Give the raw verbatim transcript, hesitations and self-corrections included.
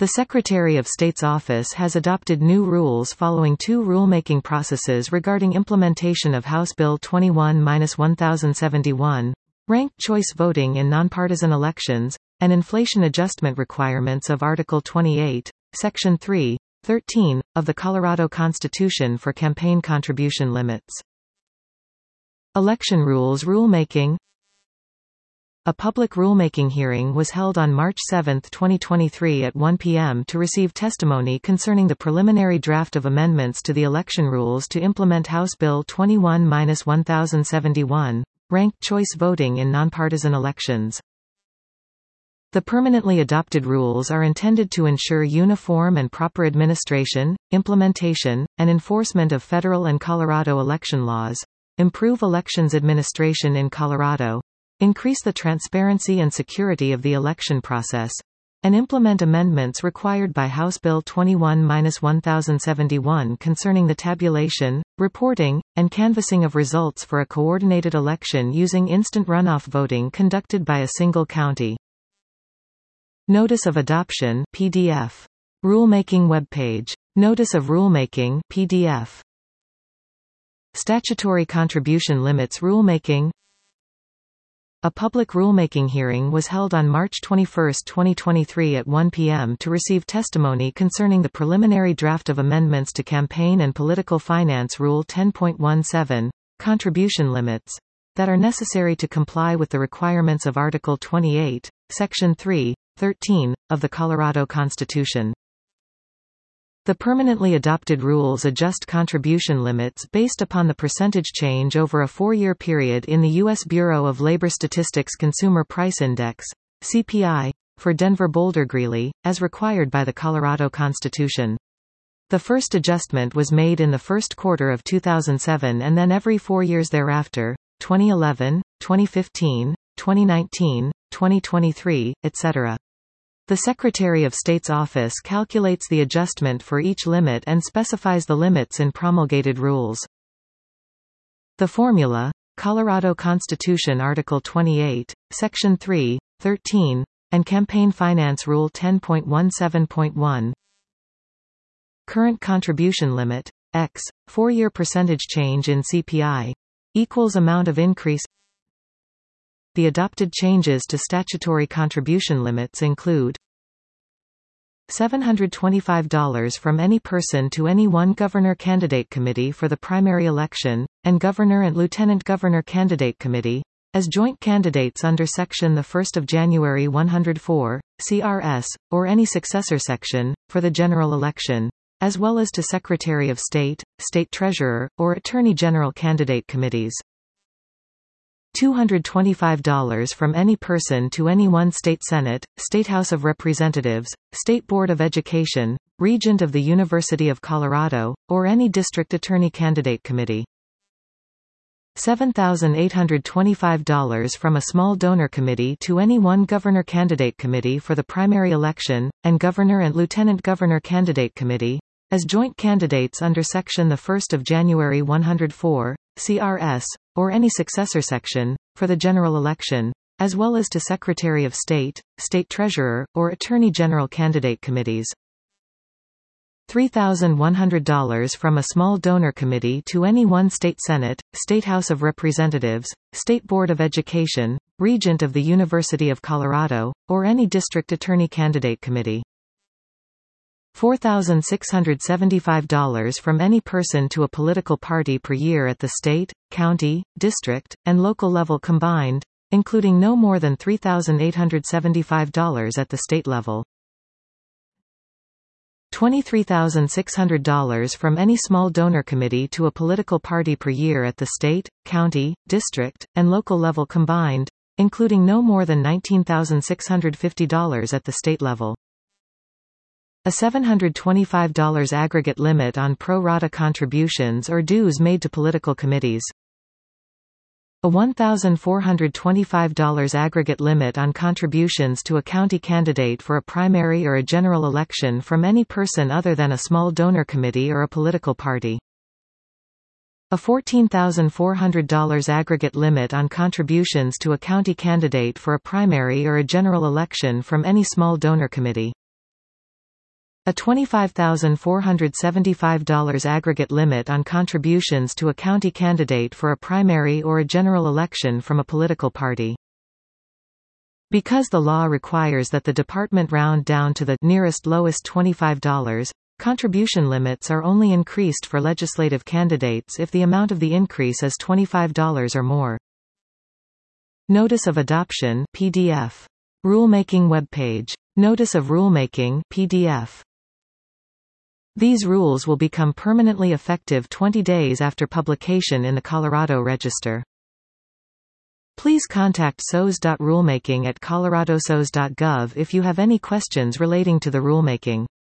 The Secretary of State's office has adopted new rules following two rulemaking processes regarding implementation of House Bill twenty-one dash one thousand seventy-one, ranked choice voting in nonpartisan elections, and inflation adjustment requirements of Article twenty-eight, Section three, thirteen, of the Colorado Constitution for campaign contribution limits. Election rules rulemaking. A public rulemaking hearing was held on March seventh twenty twenty-three at one p m to receive testimony concerning the preliminary draft of amendments to the election rules to implement House Bill twenty-one dash one thousand seventy-one, ranked choice voting in nonpartisan elections. The permanently adopted rules are intended to ensure uniform and proper administration, implementation, and enforcement of federal and Colorado election laws, improve elections administration in Colorado, increase the transparency and security of the election process, and implement amendments required by House Bill twenty-one dash one thousand seventy-one concerning the tabulation, reporting, and canvassing of results for a coordinated election using instant runoff voting conducted by a single county. Notice of Adoption P D F. Rulemaking webpage. Notice of Rulemaking P D F. Statutory Contribution Limits Rulemaking. A public rulemaking hearing was held on March twenty-first twenty twenty-three at one p m to receive testimony concerning the preliminary draft of amendments to Campaign and Political Finance Rule ten point seventeen, Contribution Limits, that are necessary to comply with the requirements of Article twenty-eight, Section three, thirteen, of the Colorado Constitution. The permanently adopted rules adjust contribution limits based upon the percentage change over a four-year period in the U S Bureau of Labor Statistics Consumer Price Index, C P I, for Denver-Boulder Greeley, as required by the Colorado Constitution. The first adjustment was made in the first quarter of two thousand seven and then every four years thereafter, twenty eleven, twenty fifteen, twenty nineteen, twenty twenty-three, et cetera. The Secretary of State's office calculates the adjustment for each limit and specifies the limits in promulgated rules. The formula, Colorado Constitution Article twenty-eight, Section three, thirteen, and Campaign Finance Rule ten point seventeen point one. Current contribution limit, X, four-year percentage change in C P I, equals amount of increase. The adopted changes to statutory contribution limits include seven hundred twenty-five dollars from any person to any one governor candidate committee for the primary election, and governor and lieutenant governor candidate committee, as joint candidates under Section the first of January one oh four, C R S, or any successor section, for the general election, as well as to Secretary of State, State Treasurer, or Attorney General candidate committees. two hundred twenty-five dollars from any person to any one state Senate, State House of Representatives, State Board of Education, Regent of the University of Colorado, or any district attorney candidate committee. seven thousand eight hundred twenty-five dollars from a small donor committee to any one governor candidate committee for the primary election, and governor and lieutenant governor candidate committee, as joint candidates under Section the first of January one oh four, C R S, or any successor section, for the general election, as well as to Secretary of State, State Treasurer, or Attorney General candidate committees. three thousand one hundred dollars from a small donor committee to any one state Senate, State House of Representatives, State Board of Education, Regent of the University of Colorado, or any district attorney candidate committee. four thousand six hundred seventy-five dollars from any person to a political party per year at the state, county, district, and local level combined, including no more than three thousand eight hundred seventy-five dollars at the state level. twenty-three thousand six hundred dollars from any small donor committee to a political party per year at the state, county, district, and local level combined, including no more than nineteen thousand six hundred fifty dollars at the state level. A seven hundred twenty-five dollars aggregate limit on pro rata contributions or dues made to political committees. A one thousand four hundred twenty-five dollars aggregate limit on contributions to a county candidate for a primary or a general election from any person other than a small donor committee or a political party. A fourteen thousand four hundred dollars aggregate limit on contributions to a county candidate for a primary or a general election from any small donor committee. A twenty-five thousand four hundred seventy-five dollars aggregate limit on contributions to a county candidate for a primary or a general election from a political party. Because the law requires that the department round down to the nearest lowest twenty-five dollars, contribution limits are only increased for legislative candidates if the amount of the increase is twenty-five dollars or more. Notice of Adoption P D F. Rulemaking webpage. Notice of Rulemaking P D F. These rules will become permanently effective twenty days after publication in the Colorado Register. Please contact S O S dot rulemaking at colorado s o s dot gov if you have any questions relating to the rulemaking.